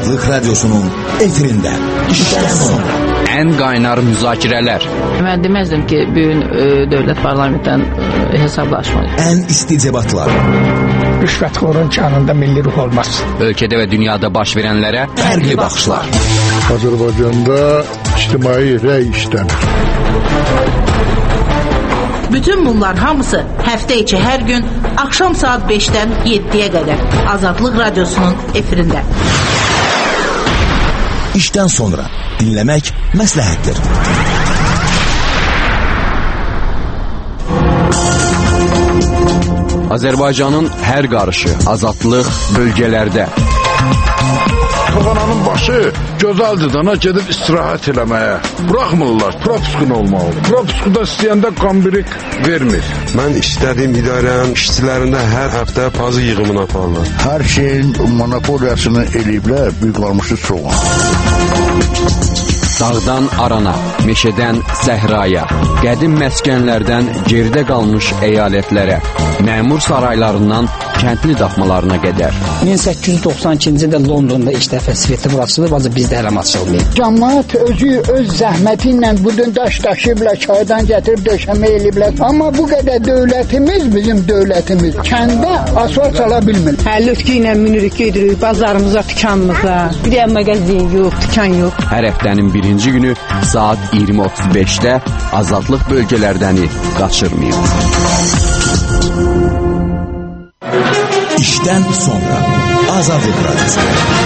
Azadlık Radyosu'nun efirinde. İşten sonra. En qaynar müzakirələr. Mən deməzdim ki, bugün dövlət parlamentdən hesablaşmayı. En isticebatlar. Rüşvətxorun kanında milli ruh olmaz. Ölkədə və dünyada baş verənlərə fərqli baxışlar. Azərbaycanda ictimai rəy işlənir. Bütün bunlar hamısı həftə içi hər gün axşam saat 5-dən 7-yə qədər Azadlıq Radyosu'nun efirində. İşten sonra dinlemek məsləhətdir. Azərbaycanın hər qarışı, azadlıq bölgələrdə. Toğananın başı gözəldir dana gedib istirahət eləməyə. Buraxmırlar, propuskun olmalı. Propuskuda istəyəndə qambirik vermir. Mən istədiyim idarənin işçilərində hər həftə pazı yığımını aparırlar. Hər şeyin monopoliyasını eləyiblər, büyük qalmışı çoğun. Dağdan arana, meşədən səhraya, qədim məskənlərdən geridə qalmış əyalətlərə, məmur saraylarından kəndli daxmalarına qədər. 1892-ci ildə Londonda ilk dəfə Svetlov açılıb, ancaq bizdə hələm açılmayıb. Cəmaət özü öz zəhməti ilə budun daş daşıyıblar, çaydan gətirib döşəmə eləyiblər. Amma bu qədər dövlətimiz, bizim dövlətimiz kəndə asfalt sala bilmir. Həlütkü ilə minirik, gedirik bazarımıza, dükanımıza. Bir də mağazin yox, dükan yox. Hər həftənin birinci günü saat 20:35-də Azadlıq bölgələrdəni qaçırmayın. İşten sonra Azadlıq Radyosu.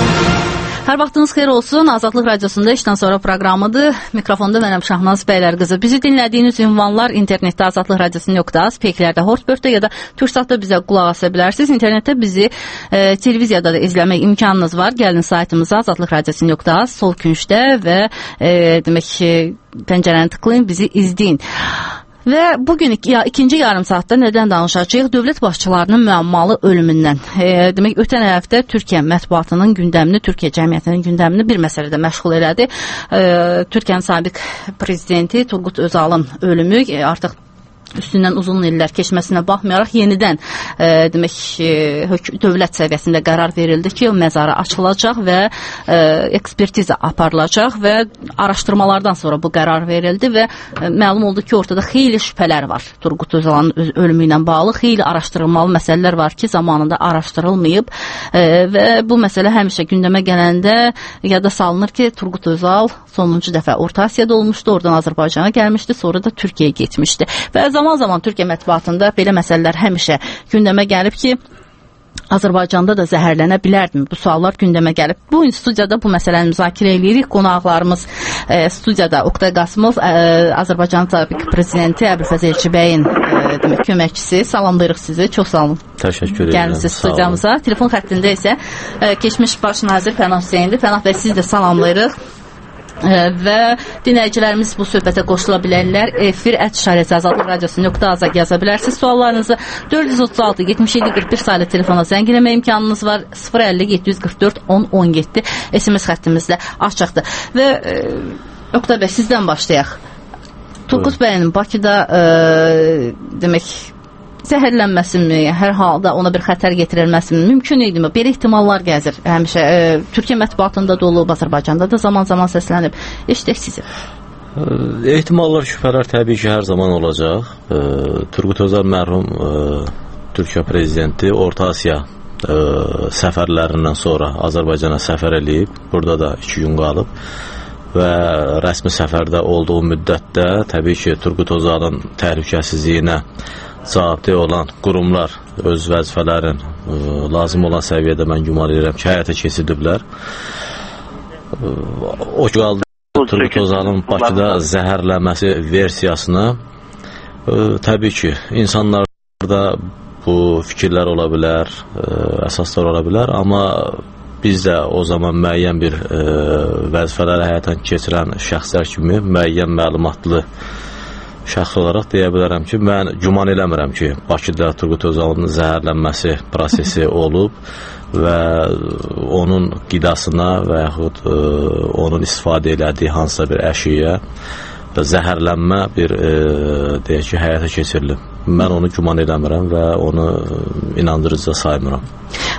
Hər vaxtınız xeyir olsun. Azadlıq Radyosunda işdən sonra proqramıdır. Mikrofonda mənəm Şahnaz Bəylər qızı. Bizi dinlədiyiniz ünvanlar internetdə azadlıqradiosu.az, peyklərdə, Hortbörtdə ya da Türksatda bizə qulaq asa bilərsiniz. İnternetdə bizi televiziyada da izləmək imkanınız var. Gəlin saytımıza azadlıqradiosu.az, sol küncdə və demək pəncərəni tıklayın, bizi izləyin. Və bugün ikinci yarım saatda nədən danışacağıq? Dövlət başçılarının müəmmalı ölümündən. Demək, ötən həftə Türkiyə mətbuatının gündəmini, Türkiyə cəmiyyətinin gündəmini bir məsələdə məşğul elədi. Türkiyənin sabiq prezidenti Turgut Özalın ölümü artıq üstündən uzun illər keçməsinə baxmayaraq yenidən demək dövlət səviyyəsində qərar verildi ki, o məzarı açılacaq və ekspertiza aparılacaq və araşdırmalardan sonra bu qərar verildi və məlum oldu ki, ortada xeyli şübhələr var. Turgut Özalın ölümü ilə bağlı xeyli araşdırılmalı məsələlər var ki, zamanında araşdırılmayıb və bu məsələ həmişə gündəmə gələndə yada salınır ki, Turgut Özal sonuncu dəfə Orta Asiyada olmuşdu, oradan Azərbaycana gəlmişdi, sonra da Türkiyəyə getmişdi və zaman Türkiyə mətbuatında belə məsələlər həmişə gündəmə gəlib ki, Azərbaycanda da zəhərlənə bilərdimi? Bu suallar gündəmə gəlib. Bu studiyada bu məsələni müzakirə edirik. Qonaqlarımız studiyada Oqtay Qasımov, Azərbaycanın sabiq prezidenti Əbülfəz Elçibəyin köməkçisi. Salamlayırıq sizi. Çox sağ olun. Təşəkkür edirəm. Gəlmisiniz studiyamıza. Telefon xəttində isə keçmiş baş nazir Pənah Hüseyndir. Pənah bəy, sizi də salamlayırıq. Və dinləyicilərimiz bu söhbətə qoşula bilərlər. efir@azadlıqradiosu.az yaza bilərsiniz. Suallarınızı 436-77-41 sayılı telefona zəng eləmə imkanınız var. 050-744-10-17 SMS xəttimizdə açıqdır. Və Oqtay bəy, sizdən başlayaq. Turgut bəyin Bakıda demək zəhərlənməsinmi, hər halda ona bir xətər getirilməsinmi mümkün idimi? Belə ehtimallar gəzir həmişə. Türkiyə mətbuatında da olub, Azərbaycanda da zaman-zaman səslənib. Eşidək sizi. Ehtimallar, şübhələr təbii ki, hər zaman olacaq. Turgut Özal mərhum Türkiyə prezidenti Orta Asiya səfərlərindən sonra Azərbaycana səfər eləyib. Burada da 2 gün qalıb. Və rəsmi səfərdə olduğu müddətdə təbii ki, Turgut Özalın təhlükəsizliyinə cavabdeh olan qurumlar öz vəzifələrin lazım olan səviyyədə mən güman edirəm ki, həyata keçirdiblər. O qaldı Turgut Özalın Bakıda zəhərlənməsi versiyasına təbii ki, insanlarda bu fikirlər ola bilər, əsaslar ola bilər, amma biz də o zaman müəyyən bir vəzifələri həyata keçirən şəxslər kimi müəyyən məlumatlı şəxs olaraq deyə bilərəm ki, mən güman eləmirəm ki, Bakıda Turgut Özalın zəhərlənməsi prosesi olub və onun qidasına və yaxud onun istifadə elədiyi hansısa bir əşiyə zəhərlənmə bir deyək ki, həyata keçirilib. Mən onu güman eləmirəm və onu inandırıcı saymıram.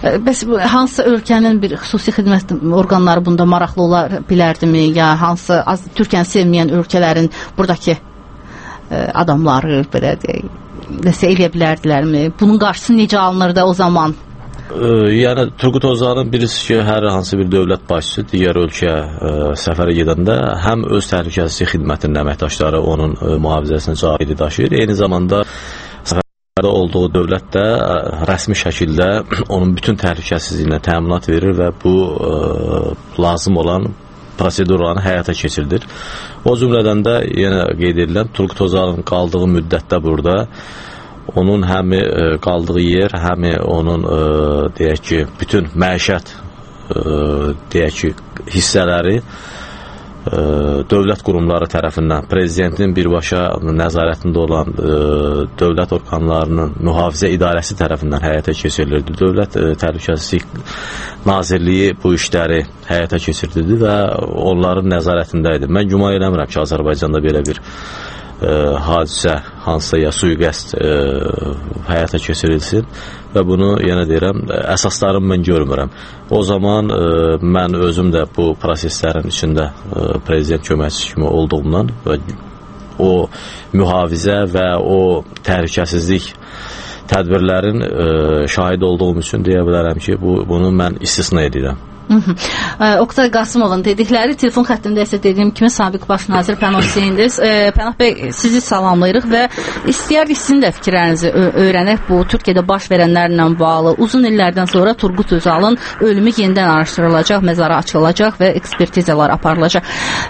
Bəs hansı ölkənin bir xüsusi xidmət orqanları bunda maraqlı ola bilərdimi, ya hansı Türkiyəni sevməyən ölkələrin buradakı adamları belə nəsə eləyə bilərdilərmi? Bunun qarşısı necə alınırdı o zaman? Yəni Turgut Özalın birisi ki, hər hansı bir dövlət başçısı digər ölkəyə səfərə gedəndə həm öz təhlükəsizlik xidmətinin əməkdaşları onun mühafizəsinə cavabdehliyi daşıyır, eyni zamanda səfərdə olduğu dövlət də rəsmi şəkildə onun bütün təhlükəsizliyinə təminat verir və bu lazım olan prosedurlarını həyata keçirilir. O cümlədən də yenə qeyd edilən Turgut Özalın qaldığı müddətdə burada onun həm qaldığı yer, həm onun deyək ki, bütün məişət deyək ki, hissələri dövlət qurumları tərəfindən, prezidentin birbaşa nəzarətində olan dövlət orqanlarının mühafizə idarəsi tərəfindən həyata keçirilirdi. Dövlət Təhlükəsizlik Nazirliyi bu işləri həyata keçirirdi və onların nəzarətində idi. Mən güman eləmirəm ki, Azərbaycanda belə bir hadisə, hansısa ya sui-qəsd həyata keçirilsin və bunu yenə deyirəm, əsaslarını mən görmürəm. O zaman mən özüm də bu proseslərin içində prezident köməkçisi kimi olduğumdan və o mühafizə və o təhlükəsizlik tədbirlərin şahid olduğum üçün deyə bilərəm ki, bunu mən istisna edirəm. Oqtay Qasımovun dedikləri telefon xəttində isə dediyim kimi sabiq baş nazir Pənah Hüseyndir. Pənah bəy, sizi salamlayırıq və istəyərdik sizin də fikirlərinizi öyrənək bu Türkiyədə baş verənlərlə bağlı. Uzun illərdən sonra Turgut Özalın ölümü yenidən araşdırılacaq, məzarı açılacaq və ekspertizalar aparılacaq.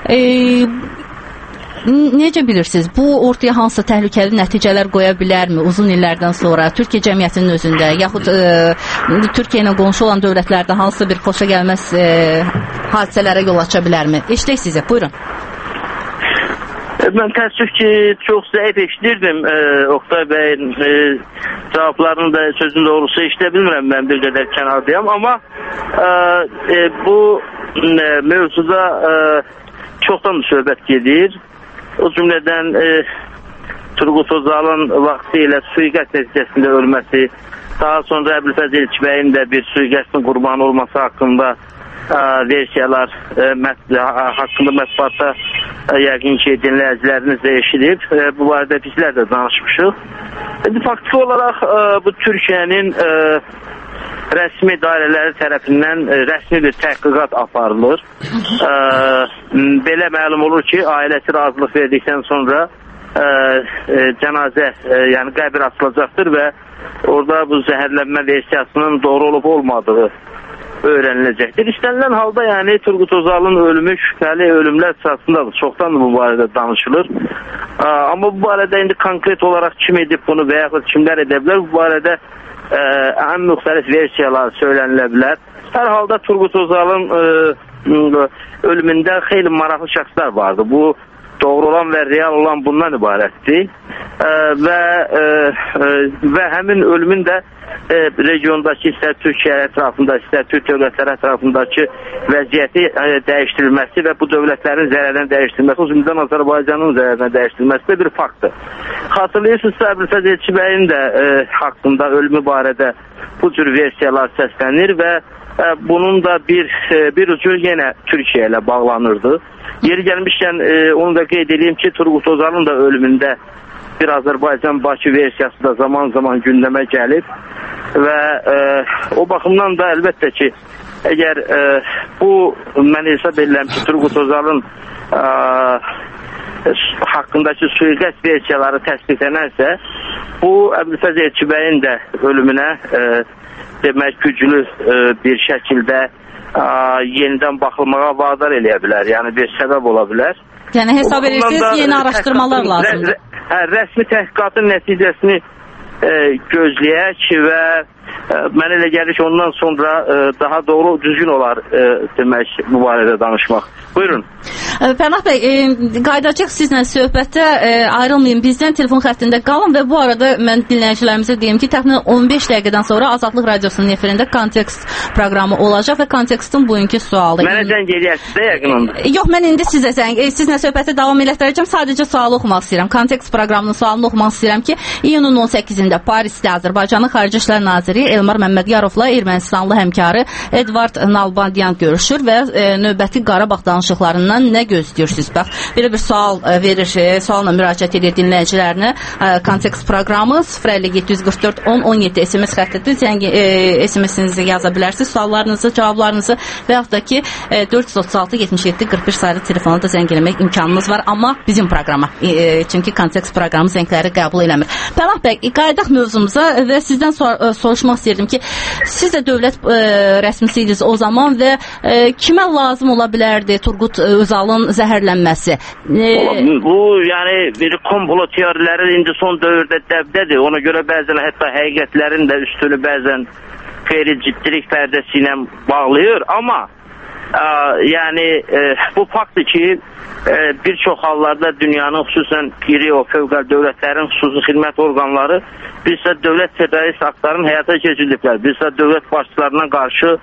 Necə bilirsiniz, bu ortaya hansısa təhlükəli nəticələr qoya bilərmi uzun illərdən sonra Türkiyə cəmiyyətinin özündə, yaxud Türkiyə ilə qonşu olan dövlətlərdə hansısa bir xoşa gəlməz hadisələrə yol aça bilərmi? Eşidək sizə, buyurun. Mən təəssüf ki, çox zəif eşidirdim Oqtay bəyin cavablarını da sözün doğrusu eşidə bilmirəm, mən bir qədər kənardayam, amma bu mövzuda çoxdan söhbət gedir. O cümlədən Turgut Özalın vaxtı ilə sui-qəsd nəticəsində ölməsi, daha sonra Əbülfəz Elçibəyin də bir sui-qəsdin qurbanı olması haqqında versiyalar haqqında mətbuatda yəqin ki, dinləyiciləriniz də eşidib. Bu barədə bizlər də danışmışıq. Faktiki olaraq bu Türkiyənin rəsmi dairələri tərəfindən rəsmi bir təhqiqat aparılır. Belə məlum olur ki, ailəsi razılıq verdikdən sonra cənazə, yəni qəbir açılacaqdır və orada bu zəhərlənmə versiyasının doğru olub olmadığı öyrəniləcəkdir. İstənilən halda yəni Turgut Özalın ölümü şübhəli ölümlər sırasındadır. Çoxdan bu barədə danışılır. Amma bu barədə indi konkret olaraq kim edib bunu və yaxud kimlər edə bilər, bu barədə ən müxtəlif versiyalar söylənilə bilər. Hər halda Turgut Özalın ölümündə xeyli maraqlı şəxslər vardı. Bu doğru olan və real olan bundan ibarətdir. Və həmin ölümün də regiondakı istər Türkiyə ətrafında, istər Türk dövlətləri ətrafındakı vəziyyəti dəyişdirilməsi və bu dövlətlərin zərərdən dəyişdirilməsi, o cümlədən Azərbaycanın zərərdən dəyişdirilməsi də bir faktdır. Xatırlayırsınızsa, Əbülfəz Elçibəyin də haqqında ölümü barədə bu cür versiyalar səslənir və bunun da bir ucu yenə Türkiyə ilə bağlanırdı. Yeri gəlmişkən onu da qeyd edeyim ki, Turgut Özalın da ölümündə bir Azərbaycan-Bakı versiyası da zaman-zaman gündəmə gəlib və o baxımdan da əlbəttə ki, əgər bu mən hesab edirəm ki, Turgut Özalın haqqındakı sui-qəsd versiyaları təsdiqlənərsə, bu Əbülfəz Elçibəyin də ölümünə demək güclü bir şəkildə yenidən baxılmağa vadar eləyə bilər, yəni bir səbəb ola bilər. Yəni hesab edirsiniz, yeni araşdırmalar lazımdır. Rəsmi təhqiqatın nəticəsini gözləyək və mənə elə gəlir ki, ondan sonra daha doğru, düzgün olar demək bu barədə danışmaq. Buyurun. Pənah bəy, qayıdacaq sizlə söhbətə, ayrılmayın bizdən, telefon xəttində qalın və bu arada mən dinləyicilərimizə deyim ki, təxminən 15 dəqiqədən sonra Azadlıq Radiosunun efirində Kontekst proqramı olacaq və Kontekstin bugünkü sualı. Mənə zəng eləyərsiniz də yəqin onda. Yox, mən indi sizlə söhbətə davam elətdirəcəm. Sadəcə sualı oxumaq istəyirəm. Kontekst proqramının sualını oxumaq istəyirəm ki, iyunun 18-də Parisdə Azərbaycanın Xarici İşlər Naziri Elmar Məmmədyərovla Ermənistanlı həmkarı Edvard Nalbandyan görüşür və növbəti Qarabağ danışıqlarından nə gözləyirsiniz? Bax, belə bir sual verir, sualla müraciət edir dinləyicilərinə. Kontekst proqramı 05744 1017 SMS xəttidir. SMS-inizi yaza bilərsiniz, suallarınızı, cavablarınızı və yaxud da ki 436 77 41 sayılı telefona da zəng eləmək imkanınız var, amma bizim proqrama. Çünki Kontekst proqramı zəngləri qəbul eləmir. Pənah bəy, qayıdaq mövzumuza və sizdən soruşmaq istəyirdim ki, siz də dövlət rəsmisiydiniz o zaman və kimə lazım ola bilərdi Turgut Özalın zəhərlənməsi? Bu, yəni bir komplo teoriləri indi son dövrdə dəbdədir. Ona görə bəzən hətta həqiqətlərin də üstünü bəzən qeyri-ciddilik pərdəsi ilə bağlayır. Amma yəni bu faktdır ki, bir çox hallarda dünyanın xüsusən iri o fövqəli dövlətlərin xüsusi xidmət orqanları bizsə dövlət terrorist aktların həyata keçirdikləri, bizsə dövlət başçılarına qarşı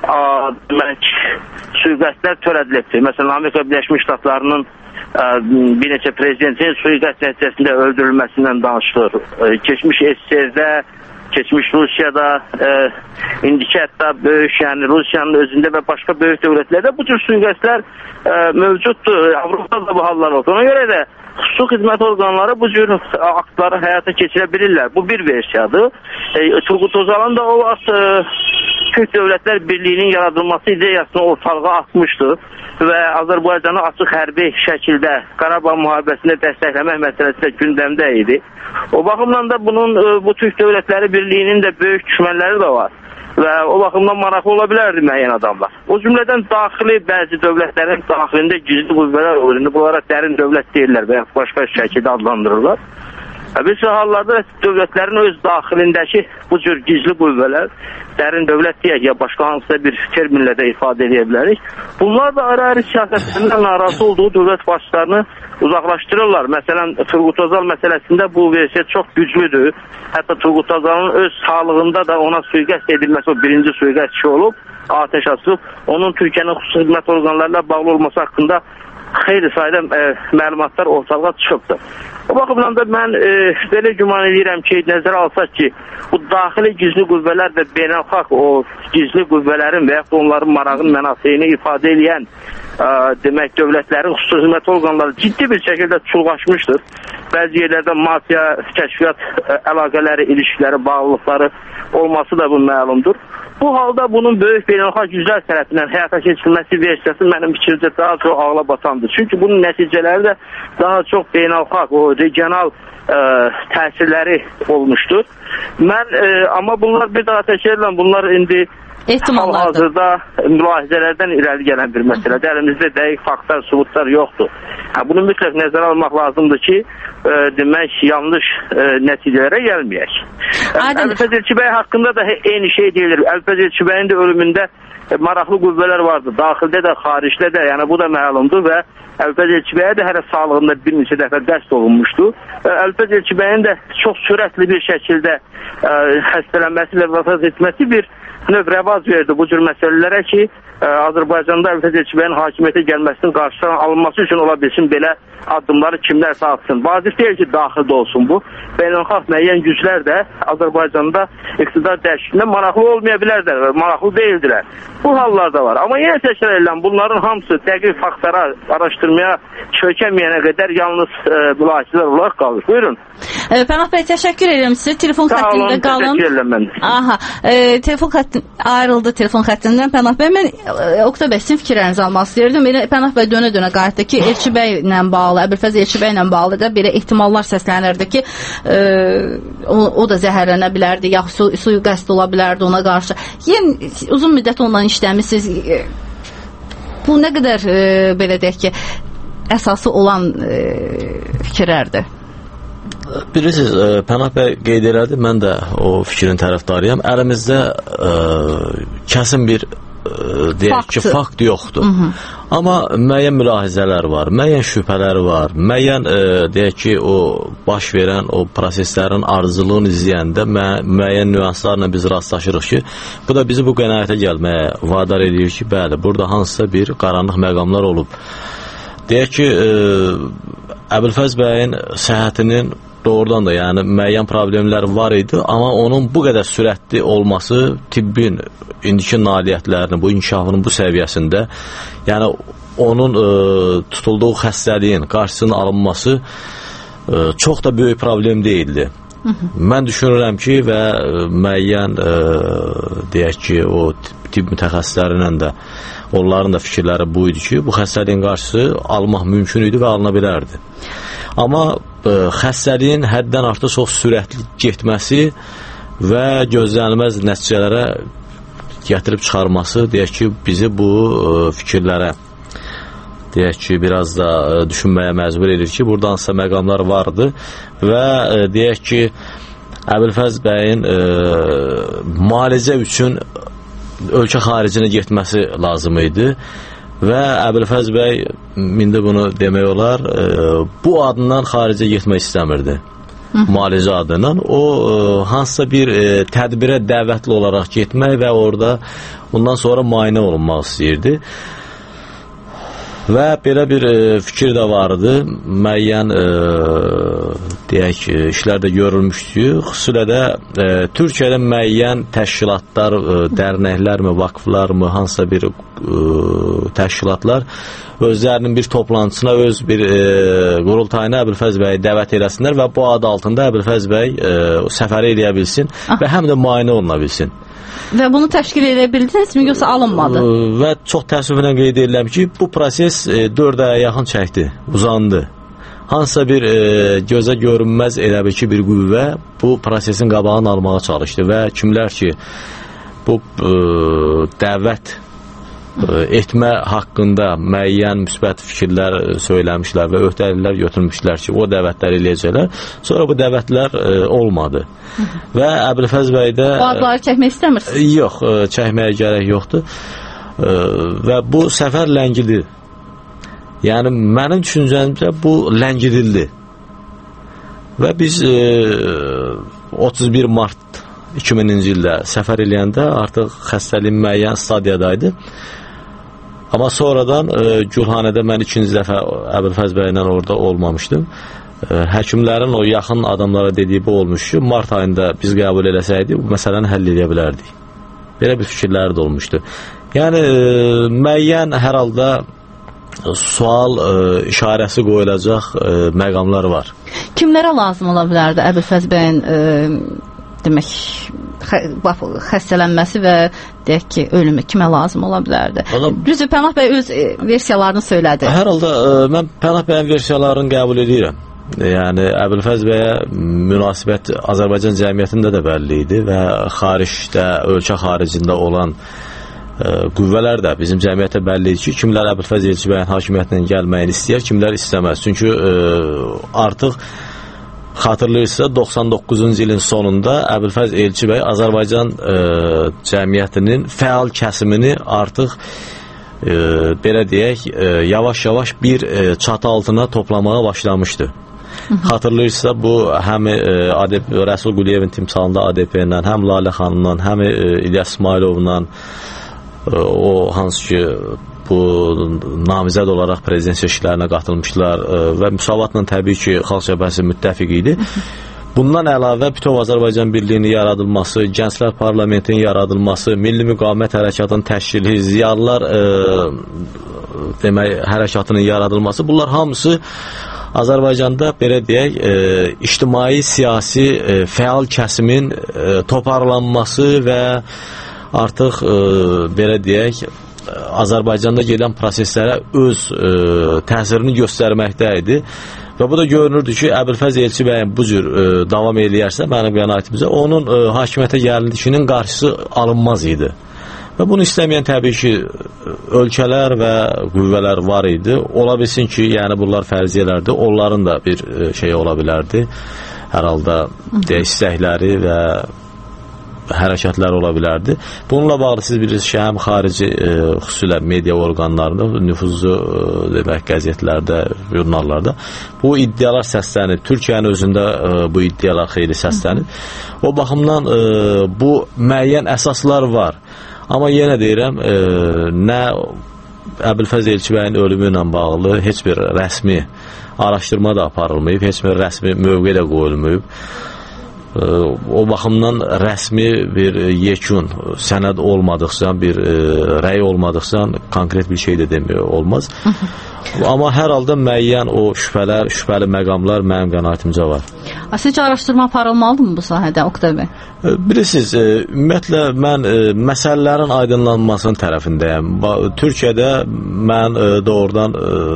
sui-qəsdlər törədilibdir. Məsələn, Amerika Birləşmiş Ştatlarının bir neçə prezidentin sui-qəsd nəticəsində öldürülməsindən danışılır. Keçmiş SSR-də, keçmiş Rusiyada, indiki hətta böyük, yəni Rusiyanın özündə və başqa böyük dövlətlərdə bu cür sui-qəsdlər mövcuddur. Avropada da bu hallar oldu. Ona görə də xüsusi xidmət orqanları bu cür aktları həyata keçirə bilirlər. Bu bir versiyadır. Turgut Özalın da o vaxt Türk Dövlətlər Birliyinin yaradılması ideyasını ortalığa atmışdı və Azərbaycanı açıq hərbi şəkildə Qarabağ müharibəsində dəstəkləmək məsələsi də gündəmdə idi. O baxımdan da bunun bu Türk Dövlətləri Birliyinin də böyük düşmənləri də var və o baxımdan maraqlı ola bilərdi müəyyən adamlar. O cümlədən daxili bəzi dövlətlərin daxilində gizli qüvvələr olur. İndi bunlara dərin dövlət deyirlər və başqa şəkildə adlandırırlar. Bir sıra hallarda dövlətlərin öz daxilindəki bu cür gizli qüvvələr, dərin dövlət deyək ya başqa hansısa bir terminlə də ifadə edə bilərik. Bunlar da ayrı-ayrı siyasətlərindən narazı olduğu dövlət başçılarını uzaqlaşdırırlar. Məsələn, Turgut Özal məsələsində bu versiya çox güclüdür. Hətta Turgut Özalın öz sağlığında da ona sui-qəsd edilməsi, o birinci sui-qəsd olub, atəş açılıb, onun Türkiyənin xüsusi xidmət orqanlarıyla bağlı olması haqqında xeyli sayda məlumatlar ortalığa çıxıbdır. O baxımdan da mən belə güman edirəm ki, nəzərə alsaq ki, bu daxili gizli qüvvələr və beynəlxalq o gizli qüvvələrin və yaxud onların marağın mənafeyini ifadə edən demək dövlətlərin xüsusi xidmət orqanları ciddi bir şəkildə çulğaşmışdır. Bəzi yerlərdə mafiya, kəşfiyyat əlaqələri, ilişkiləri, bağlılıqları olması da bu məlumdur. Bu halda bunun böyük beynəlxalq güclər tərəfindən həyata keçirilməsi versiyası mənim fikrimcə daha çox ağla batandır. Çünki bunun nəticələri də daha çox beynəlxalq, o regional təsirləri olmuşdur. Amma bunlar bir daha təkərlə, bunlar indi hal-hazırda mülahizələrdən irəli gələn bir məsələdir. Əlimizdə dəqiq faktlar, sübutlar yoxdur. Bunu mütləq nəzərə almaq lazımdır ki, demək, yanlış nəticələrə gəlməyək. Əlfəz Elçibəy haqqında da eyni şey deyilir. Əlfəz Elçibəyin də ölümündə maraqlı qüvvələr vardı. Daxildə də, xaricdə də, yəni bu da məlumdur və Əlfəz Elçibəyə də hələ sağlığında bir neçə dəfə qəsd olunmuşdu. Əlfəz Elçibəyin də çox sürətli bir şəkildə xəstələnməsi və vəfat etməsi bir növ rəvaz verdi bu cür məsələlərə ki, Azərbaycanda Əlfəz Elçibəyin hakimiyyətə gəlməsinin qarşısına alınması üçün ola bilsin belə addımları kimlərsə atsın. Vacib deyil ki, daxildə olsun bu. Beynəlxalq müəyyən güclər də Azərbaycanda iqtidar dəyişikliğində maraqlı olmaya bilərlər və maraqlı deyildilər. Bu hallar da var. Amma yenə təkrar edirəm, bunların hamısı dəqiq faktlara araşdırmaya çökəməyənə qədər yalnız mülahizələr olaraq qalır. Buyurun. Pənah bəy, təşəkkür edirəm sizə. Telefon xəttində qalın. Təşəkkür edirəm mən. Aha, telefon xətti ayrıldı telefon xəttindən. Pənah bəy, mən Oqtay bəy sizin fikirlərinizi almaq istəyirdim. Pənah bəy dönə-dönə qayıtdı ki, Elçibəy ilə bağlı, Əbülfəz Elçibəy ilə bağlı da belə ehtimallar səslənirdi ki, o da zəhərlənə bilərdi, yaxud sui-qəsd ola bilərdi ona qarşı. Yəni uzun müddət onunla işləmisiniz. Bu nə qədər belə deyək ki, əsası olan fikirlərdir. Bilirsiniz, Pənah bəy qeyd elədi, mən də o fikrin tərəfdarıyam. Əlimizdə kəsin bir deyək ki, fakt yoxdur. Amma müəyyən mülahizələr var, müəyyən şübhələr var, müəyyən deyək ki, o baş verən o proseslərin ardıcılığını izləyəndə müəyyən nüanslarla biz rastlaşırıq ki, bu da bizi bu qənaətə gəlməyə vadar edir ki, bəli, burada hansısa bir qaranlıq məqamlar olub. Deyək ki, Əbülfəz bəyin səhhətinin doğrudan da yəni müəyyən problemlər var idi, amma onun bu qədər sürətli olması tibbin indiki nailiyyətlərinin, bu inkişafının bu səviyyəsində, yəni onun tutulduğu xəstəliyin qarşısının alınması çox da böyük problem deyildi. Mən düşünürəm ki, və müəyyən deyək ki, o tibb mütəxəssislərindən də onların da fikirləri bu idi ki, bu xəstəliyin qarşısı almaq mümkün idi və alına bilərdi. Amma xəstəliyin həddən artıq çox sürətli getməsi və gözlənilməz nəticələrə gətirib çıxarması, deyək ki, bizi bu fikirlərə, deyək ki, biraz da düşünməyə məcbur edir ki, burada hansısa məqamlar vardı və deyək ki, Əbülfəz bəyin müalicə üçün ölkə xaricinə getməsi lazım idi və Əbülfəz bəy, indi bunu demək olar, bu adından xaricə getmək istəmirdi. Müalicə adından. O, hansısa bir tədbirə dəvətli olaraq getmək və orada bundan sonra müayinə olunmaq istəyirdi. Və belə bir fikir də vardı, müəyyən deyək, işlər də görülmüşdü. Xüsusilə də Türkiyədə müəyyən təşkilatlar, dərnəklərmi, vakıflarmı, hansısa bir təşkilatlar özlərinin bir toplantısına, öz bir qurultayına Əbülfəz bəyi dəvət eləsinlər və bu adı altında Əbülfəz bəy səfəri eləyə bilsin və həm də müayinə oluna bilsin. Və bunu təşkil edə bildinizmi, yoxsa alınmadı? Və çox təəssüflə qeyd edirəm ki, bu proses 4 aya yaxın çəkdi, uzandı. Hansısa bir gözə görünməz elə bir ki, bir qüvvə bu prosesin qabağını almağa çalışdı və kimlər ki, bu dəvət etmə haqqında müəyyən müsbət fikirlər söyləmişlər və öhdəliklər götürmüşlər ki, o dəvətləri eləyəcəklər. Sonra bu dəvətlər olmadı. Və Əbülfəz bəy də... Bu adları çəkmək istəmirsiniz? Yox, çəkməyə gərək yoxdur. Və bu səfər ləngidi. Yəni, mənim düşüncəmcə bu ləngidildi. Və biz 31 mart 2000-ci ildə səfər eləyəndə artıq xəstəliyin müəyyən stadiyadaydı. Amma sonradan Gülhanədə mən ikinci dəfə Əbülfəz bəylə orada olmamışdım. Həkimlərin o yaxın adamlara dediyi bu olmuş ki, mart ayında biz qəbul eləsəydik, bu məsələni həll edə bilərdik. Belə bir fikirləri də olmuşdu. Yəni, müəyyən hər halda sual işarəsi qoyulacaq məqamlar var. Kimlərə lazım ola bilərdi Əbülfəz bəyin demək, xəstələnməsi və deyək ki, ölümü kimə lazım ola bilərdi? Düzdür, Pənah bəy öz versiyalarını söylədi. Hər halda mən Pənah bəyin versiyalarını qəbul edirəm. Yəni, Əbülfəz bəyə münasibət Azərbaycan cəmiyyətində də bəlli idi və xaricdə, ölkə xaricində olan qüvvələr də bizim cəmiyyətə bəlli idi ki, kimlər Əbülfəz Elçi bəyin hakimiyyətindən gəlməyini istəyər, kimlər istəməz. Çünki artıq xatırlayırsa 99-cu ilin sonunda Əbülfəz Elçi bəy Azərbaycan cəmiyyətinin fəal kəsimini artıq belə deyək, yavaş-yavaş bir çatı altına toplamağa başlamışdı. Xatırlayırsa bu həm Rəsul Quliyevin timsalında ADP-lə, həm Lalə xanımla, həm İlyas İsmailovla, o hansı ki bu namizəd olaraq prezident seçkilərinə qatılmışdılar və müsavatla təbii ki, Xalq Cəbhəsi müttəfiq idi. Bundan əlavə Bütöv Azərbaycan Birliyinin yaradılması, Gənclər Parlamentinin yaradılması, Milli Müqavimət Hərəkatının təşkili, ziyalılar demək, hərəkatının yaradılması, bunlar hamısı Azərbaycanda belə deyək, ictimai, siyasi, fəal kəsimin toparlanması və artıq belə deyək, Azərbaycanda gedən proseslərə öz təsirini göstərməkdə idi. Və bu da görünürdü ki, Əbülfəz Elçi bəyin bu cür davam eləyərsə, mənim qənaətimizə, onun hakimiyyətə gəlindikinin qarşısı alınmaz idi. Və bunu istəməyən təbii ki, ölkələr və qüvvələr var idi. Ola bilsin ki, yəni bunlar fərziyyələrdir, onların da bir şey ola bilərdi. Hər halda istəkləri və hərəkətlər ola bilərdi. Bununla bağlı siz bilirsiniz ki, həm xarici xüsusilə media orqanlarında, nüfuzlu demək qəzetlərdə, jurnallarda bu iddialar səslənir. Türkiyənin özündə bu iddialar xeyli səslənir. O baxımdan bu müəyyən əsaslar var. Amma yenə deyirəm, nə Əbülfəz Elçibəyin ölümü ilə bağlı heç bir rəsmi araşdırma da aparılmayıb, heç bir rəsmi mövqe də qoyulmayıb. O baxımdan rəsmi bir yekun sənəd olmadıqsa, bir rəy olmadıqsa konkret bir şey də demək olmaz. Amma hər halda müəyyən o şübhəli məqamlar mənim qənaətimcə var. Sizcə araşdırma aparılmalıdır mı bu sahədə, Oqtay bəy? Bilirsiniz, ümumiyyətlə mən məsələlərin aydınlanmasının tərəfindəyəm. Türkiyədə mən doğrudan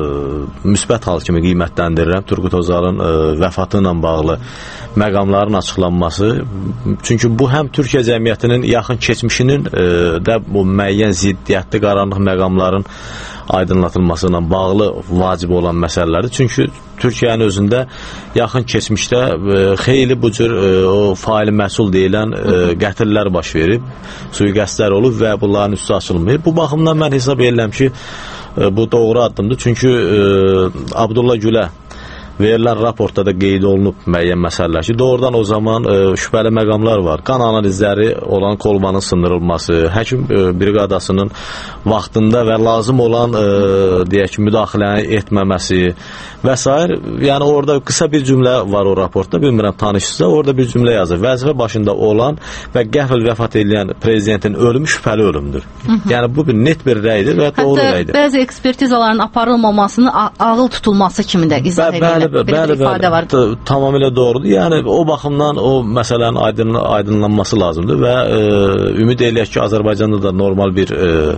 müsbət hal kimi qiymətləndirirəm Turqut Özalın vəfatı ilə bağlı məqamların açıqlanması. Çünki bu həm Türkiyə cəmiyyətinin yaxın keçmişinin də bu müəyyən ziddiyyətli qaranlıq məqamların aydınlatılması ilə bağlı vacib olan məsələlərdir. Çünki Türkiyənin özündə yaxın keçmişdə xeyli bu cür faili məhsul deyilən qətllər baş verib, sui-qəsdlər olub və bunların üstü açılmayıb. Bu baxımdan mən hesab edirəm ki, bu doğru addımdır. Çünki Abdullah Gülə verilən raportda da qeyd olunub müəyyən məsələlər ki, doğrudan o zaman şübhəli məqamlar var. Qan analizləri olan kolbanın sındırılması, həkim briqadasının vaxtında və lazım olan deyək ki, müdaxiləni etməməsi və s. Yəni orada qısa bir cümlə var o raportda, bilmirəm tanışsınızsa, orada bir cümlə yazır. Vəzifə başında olan və qəfil vəfat edən prezidentin ölümü şübhəli ölümdür. Yəni bu bir net bir rəydir və doğru rəydir. Hətta bəzi ekspertizaların aparılmamasını ağıl tutulması kimi də izah edilir. Bəli, tamamilə doğrudur. Yəni o baxımdan o məsələnin aydınlanması lazımdır və ümid eləyək ki, Azərbaycanda da normal bir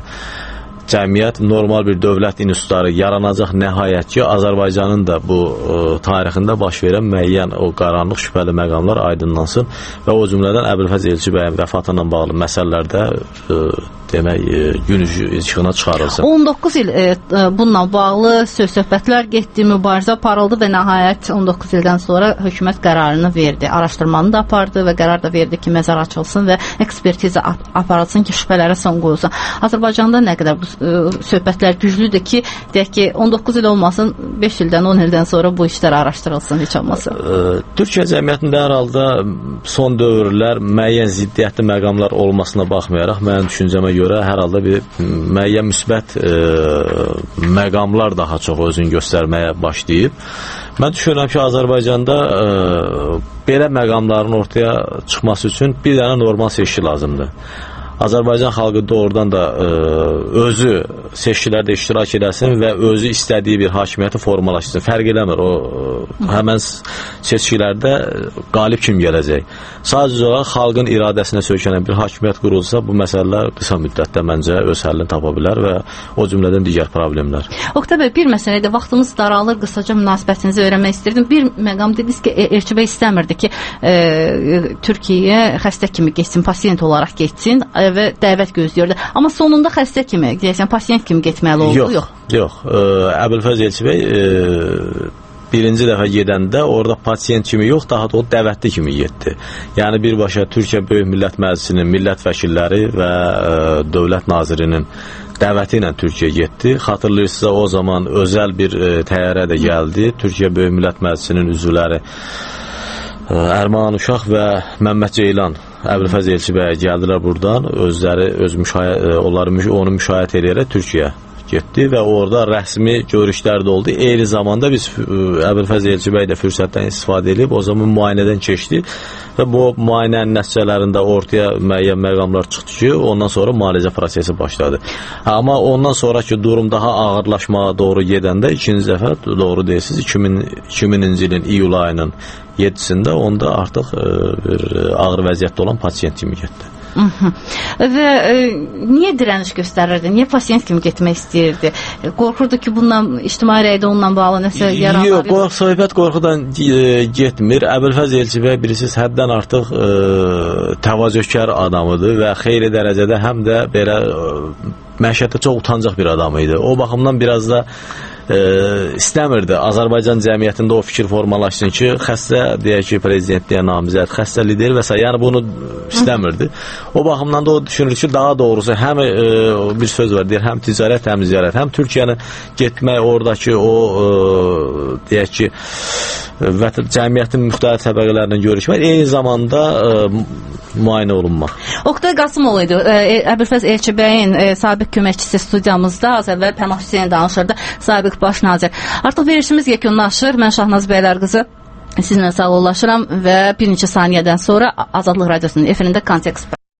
cəmiyyət, normal bir dövlət institutları yaranacaq nəhayət ki, Azərbaycanın da bu tarixində baş verən müəyyən o qaranlıq şübhəli məqamlar aydınlansın və o cümlədən Əbülfəz Elçibəyin vəfatı ilə bağlı məsələlərdə demək gün işığına çıxarılsın. 19 il bununla bağlı söhbətlər getdi, mübarizə aparıldı və nəhayət 19 ildən sonra hökumət qərarını verdi. Araşdırmanı da apardı və qərar da verdi ki, məzar açılsın və ekspertiza aparılsın ki, şübhələrə son qoyulsun. Azərbaycanda nə qədər bu söhbətlər güclüdür ki, deyək ki, 19 il olmasın, 5 ildən, 10 ildən sonra bu işlər araşdırılsın heç olmasa. Türkiyə cəmiyyətində hər halda son dövrlər müəyyən ziddiyyətli məqamlar olmasına baxmayaraq, mənim düşüncəmə görə hər halda bir müəyyən müsbət məqamlar daha çox özünü göstərməyə başlayıb. Mən düşünürəm ki, Azərbaycanda belə məqamların ortaya çıxması üçün bir dənə normal seçki lazımdır. Azərbaycan xalqı doğrudan da özü seçkilərdə iştirak edəsin və özü istədiyi bir hakimiyyəti formalaşsın. Fərq eləmir, o həmən seçkilərdə qalib kim gələcək. Sadəcə olaraq xalqın iradəsinə söykənən bir hakimiyyət qurulsa, bu məsələlər qısa müddətdə məncə öz həllini tapa bilər və o cümlədən digər problemlər. Oqtay bəy, bir məsələdə vaxtımız daralır, qısaca münasibətinizi öyrənmək istirdim. Bir məqam dediniz ki, Elçi bəy istəmirdi ki, Türkiyəyə xəstə kimi getsin, pasiyent olaraq getsin və dəvət gözləyirdi. Amma sonunda xəstə kimi, deyəsən, pasiyent kimi getməli oldu? Yox. Əbülfəz Elçibəy birinci dəfə gedəndə orada pasiyent kimi yox, daha da o dəvətli kimi getdi. Yəni birbaşa Türkiyə Böyük Millət Məclisinin millət vəkilləri və dövlət nazirinin dəvəti ilə Türkiyə getdi. Xatırlayırsınızsa, o zaman özəl bir təyyarə də gəldi. Türkiyə Böyük Millət Məclisinin üzvləri Ərman Uşaq və Məmməd Ceylan Əbülfəz Elçibəyə gəldilər buradan. Özləri onu müşahidə edərək Türkiyə getdi və orada rəsmi görüşlər də oldu. Eyni zamanda biz Əbülfəz Elçibəy də fürsətdən istifadə edib o zaman müayinədən keçdi və bu müayinənin nəticələrində ortaya müəyyən məqamlar çıxdı ki, ondan sonra müalicə prosesi başladı. Amma ondan sonraki durum daha ağırlaşmağa doğru gedəndə ikinci dəfə doğru deyirsiniz 2000-ci ilin iyul ayının 7-sində onda artıq bir ağır vəziyyətdə olan pasiyent kimi getdi. Və niyə dirəniş göstərirdi? Niyə pasiyent kimi getmək istəyirdi? Qorxurdu ki, bundan ictimai rəydə onunla bağlı nəsə yaralar? Yox, söhbət qorxudan getmir. Əbülfəz Elçibəy bilirsiniz, həddən artıq təvazökar adamıdır və xeyli dərəcədə həm də belə məişətdə çox utancaq bir adam idi. O baxımdan biraz da istəmirdi Azərbaycan cəmiyyətində o fikir formalaşsın ki, xəstə deyək ki, prezidentliyə namizəd, xəstə lider və s. Yəni bunu istəmirdi. O baxımdan da o düşünür ki, daha doğrusu həm bir söz var, deyir, həm ticarət, həm ziyarət, həm Türkiyəni getmək, oradakı o deyək ki, cəmiyyətin müxtəlif təbəqələrindən görüşmək, eyni zamanda müayinə olunmaq. Oqtay Qasımov idi. Əbülfəz Elçibəyin sabiq köməkçisi studiyamızda. Az əvvəl Pənah Hüseyn danışırdı, sabiq baş nazir. Artıq verilişimiz yekunlaşır. Mən Şahnaz Bəylərqızı sizinlə sağollaşıram və bir neçə saniyədən sonra Azadlıq Radiosunun efirində Kontekst